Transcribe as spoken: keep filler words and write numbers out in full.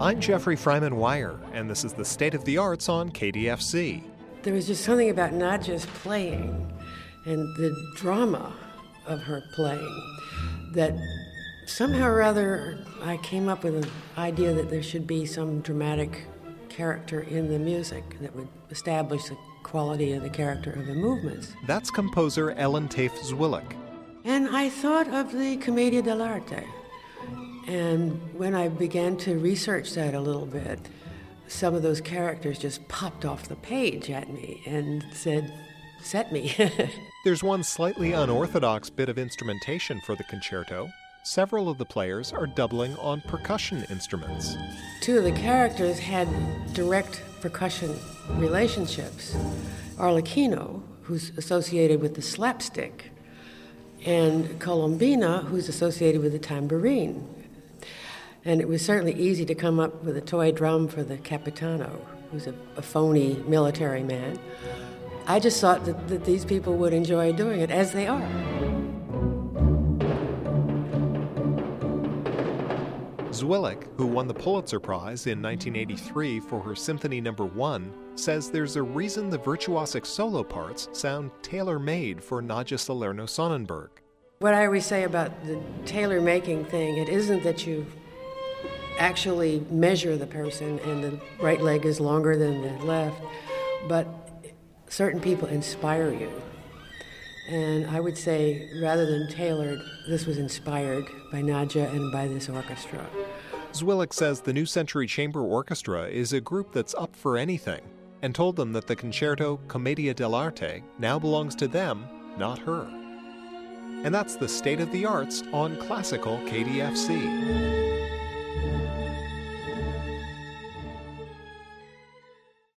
I'm Jeffrey Fryman Wire, and this is the State of the Arts on K D F C. There was just something about Nadja's playing and the drama of her playing that somehow or other I came up with an idea that there should be some dramatic character in the music that would establish the quality of the character of the movements. That's composer Ellen Tafe Zwilich. And I thought of the Commedia dell'arte. And when I began to research that a little bit, some of those characters just popped off the page at me and said, set me. There's one slightly unorthodox bit of instrumentation for the concerto. Several of the players are doubling on percussion instruments. Two of the characters had direct percussion relationships. Arlecchino, who's associated with the slapstick, and Colombina, who's associated with the tambourine. And it was certainly easy to come up with a toy drum for the Capitano, who's a, a phony military man. I just thought that, that these people would enjoy doing it, as they are. Zwilich, who won the Pulitzer Prize in nineteen eighty-three for her Symphony Number One, says there's a reason the virtuosic solo parts sound tailor-made for Nadja Salerno-Sonnenberg. What I always say about the tailor-making thing, it isn't that you actually measure the person and the right leg is longer than the left, but certain people inspire you. And I would say, rather than tailored, this was inspired by Nadja and by this orchestra. Zwilich says the New Century Chamber Orchestra is a group that's up for anything, and told them that the concerto Commedia dell'arte now belongs to them, not her. And that's the State of the Arts on Classical K D F C.